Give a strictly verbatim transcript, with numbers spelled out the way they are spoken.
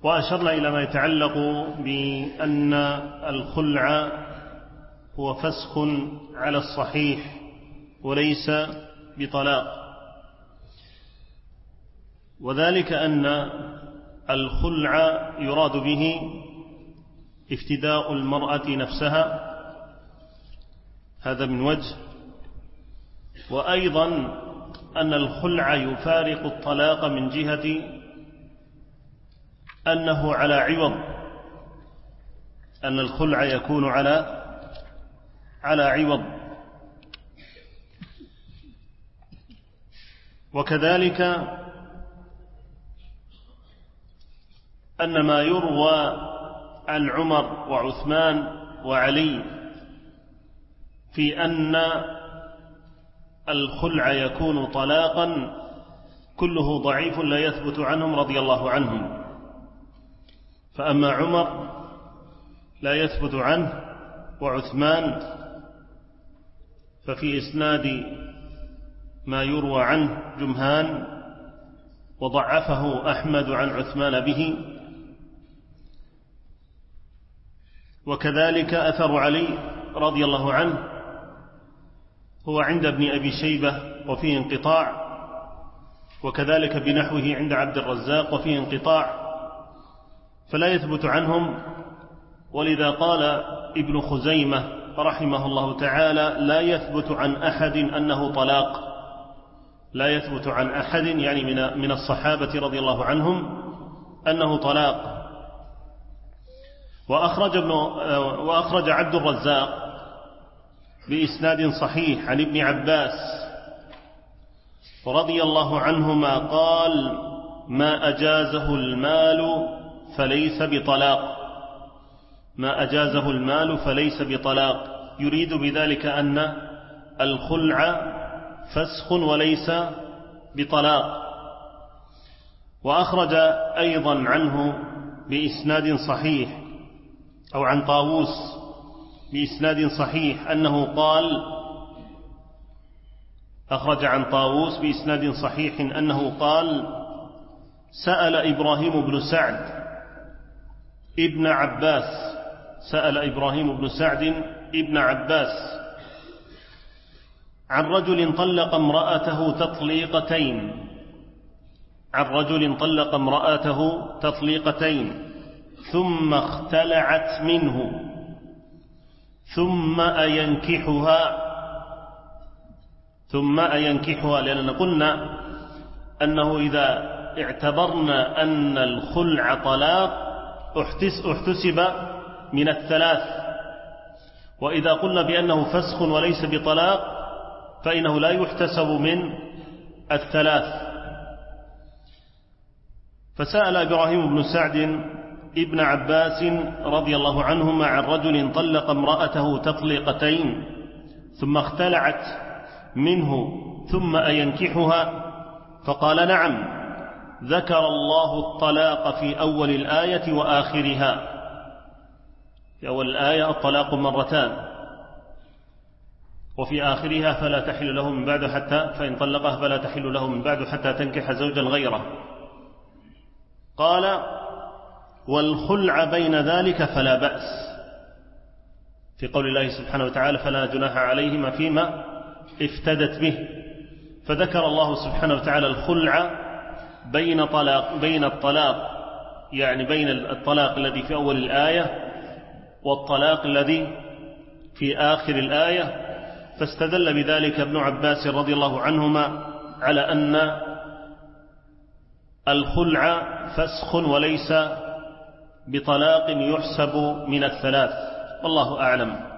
وأشرنا إلى ما يتعلق بأن الخلع هو فسخ على الصحيح وليس بطلاق، وذلك أن الخلع يراد به افتداء المرأة نفسها، هذا من وجه، وأيضا أن الخلع يفارق الطلاق من جهة أنه على عوض، أن الخلع يكون على على عوض. وكذلك أن ما يروى عن عمر وعثمان وعلي في أن الخلع يكون طلاقا كله ضعيف لا يثبت عنهم رضي الله عنهم. فأما عمر لا يثبت عنه، وعثمان ففي إسناد ما يروى عنه جمهان، وضعفه أحمد عن عثمان به. وكذلك أثر علي رضي الله عنه هو عند ابن أبي شيبة وفيه انقطاع، وكذلك بنحوه عند عبد الرزاق وفيه انقطاع، فلا يثبت عنهم. ولذا قال ابن خزيمة رحمه الله تعالى: لا يثبت عن أحد أنه طلاق، لا يثبت عن أحد يعني من من الصحابة رضي الله عنهم أنه طلاق. وأخرج, ابن وأخرج عبد الرزاق بإسناد صحيح عن ابن عباس رضي الله عنهما قال: ما أجازه المال فليس بطلاق، ما أجازه المال فليس بطلاق، يريد بذلك أن الخلع فسخ وليس بطلاق. وأخرج أيضا عنه بإسناد صحيح أو عن طاووس بإسناد صحيح أنه قال، أخرج عن طاووس بإسناد صحيح أنه قال: سأل إبراهيم بن سعد ابن عباس، سأل إبراهيم بن سعد ابن عباس عن رجل طلق امرأته تطليقتين، عن رجل طلق امرأته تطليقتين ثم اختلعت منه ثم أينكحها، ثم أينكحها، لأننا قلنا أنه إذا اعتبرنا أن الخلع طلاق احتسب من الثلاث، وإذا قلنا بأنه فسخ وليس بطلاق فإنه لا يحتسب من الثلاث. فسأل إبراهيم بن سعد ابن عباس رضي الله عنهما عن رجل طلق امرأته تطليقتين ثم اختلعت منه ثم أينكحها، فقال: نعم، ذكر الله الطلاق في أول الآية وآخرها. في أول الآية الطلاق مرتان، وفي آخرها فلا تحل له من بعد حتى فإن طلقه فلا تحل له من بعد حتى تنكح زوجا غيره. قال: والخلع بين ذلك فلا بأس، في قول الله سبحانه وتعالى: فلا جناح عليهما فيما افتدت به. فذكر الله سبحانه وتعالى الخلع بين طلاق بين الطلاق يعني بين الطلاق الذي في أول الآية والطلاق الذي في آخر الآية، فاستدل بذلك ابن عباس رضي الله عنهما على أن الخلع فسخ وليس بطلاق يحسب من الثلاث، والله أعلم.